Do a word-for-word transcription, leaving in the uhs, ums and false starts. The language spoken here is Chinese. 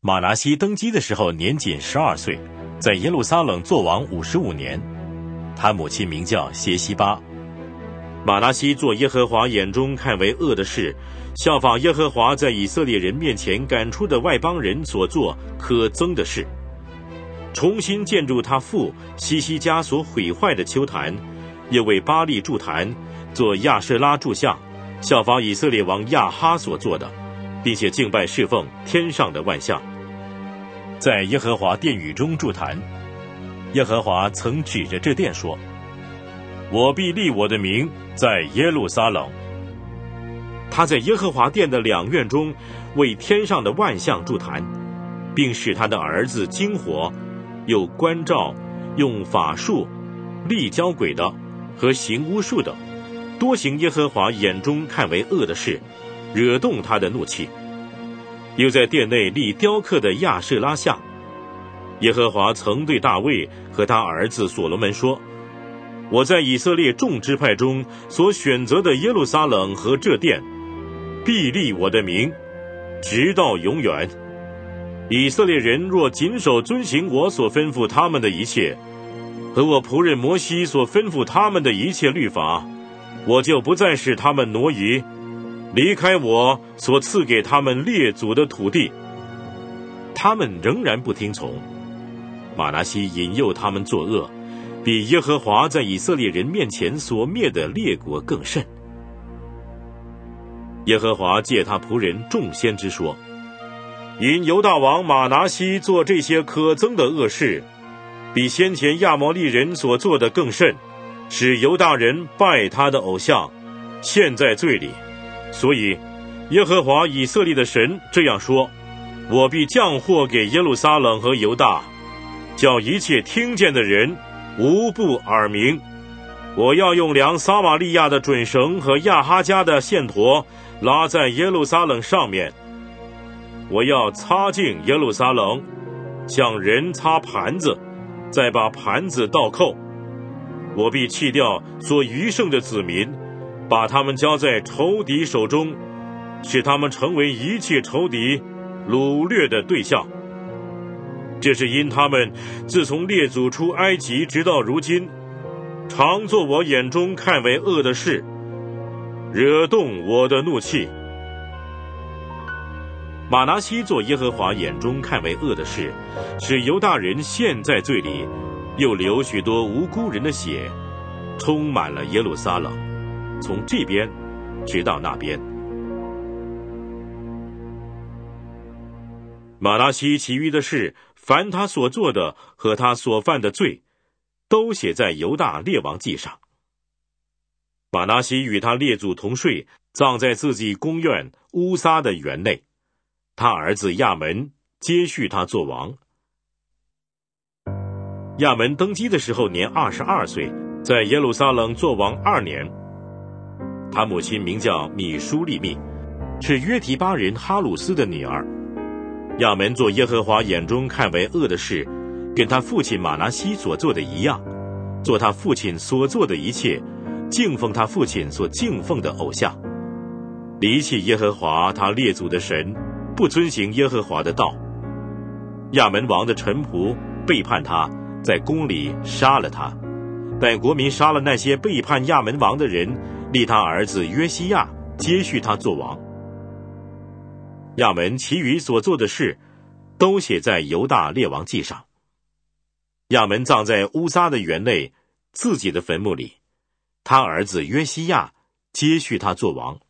马拿西登基的时候年仅十二岁，在耶路撒冷做王五十五年。他母亲名叫谢西巴。马拿西做耶和华眼中看为恶的事，效仿耶和华在以色列人面前赶出的外邦人所做可憎的事，重新建筑他父西西家所毁坏的丘坛，又为巴力筑坛，做亚舍拉柱像，效仿以色列王亚哈所做的，并且敬拜侍奉天上的万象。在耶和华殿宇中筑坛，耶和华曾指着这殿说：我必立我的名在耶路撒冷。他在耶和华殿的两院中为天上的万象筑坛，并使他的儿子经火，又关照用法术立交鬼的和行巫术的，多行耶和华眼中看为恶的事，惹动他的怒气。又在殿内立雕刻的亚舍拉像。耶和华曾对大卫和他儿子所罗门说：我在以色列众支派中所选择的耶路撒冷和这殿，必立我的名，直到永远。以色列人若谨守遵行我所吩咐他们的一切，和我仆人摩西所吩咐他们的一切律法，我就不再使他们挪移，离开我所赐给他们列祖的土地。他们仍然不听从，马拿西引诱他们作恶，比耶和华在以色列人面前所灭的列国更甚。耶和华借他仆人众先知说：因犹大王马拿西做这些可憎的恶事，比先前亚摩利人所做的更甚，使犹大人拜他的偶像，陷在罪里。所以耶和华以色列的神这样说：我必降祸给耶路撒冷和犹大，叫一切听见的人无不耳鸣。我要用量撒玛利亚的准绳和亚哈家的线砣拉在耶路撒冷上面。我要擦净耶路撒冷，像人擦盘子，再把盘子倒扣。我必弃掉所余剩的子民，把他们交在仇敌手中，使他们成为一切仇敌掳掠的对象。这是因他们自从列祖出埃及直到如今，常做我眼中看为恶的事，惹动我的怒气。马拿西做耶和华眼中看为恶的事，使犹大人陷在罪里，又流许多无辜人的血，充满了耶路撒冷，从这边直到那边。马拿西其余的事，凡他所做的和他所犯的罪，都写在犹大列王记上。马拿西与他列祖同睡，葬在自己宫院乌撒的园内。他儿子亚门接续他做王。亚门登基的时候年二十二岁，在耶路撒冷做王二年。他母亲名叫米舒利密，是约提巴人哈鲁斯的女儿。亚门做耶和华眼中看为恶的事，跟他父亲马拿西所做的一样，做他父亲所做的一切，敬奉他父亲所敬奉的偶像，离弃耶和华他列祖的神，不遵行耶和华的道。亚门王的臣仆背叛他，在宫里杀了他，但国民杀了那些背叛亚门王的人，立他儿子约西亚接续他做王。亚门其余所做的事，都写在犹大列王记上。亚门葬在乌撒的园内自己的坟墓里，他儿子约西亚接续他做王。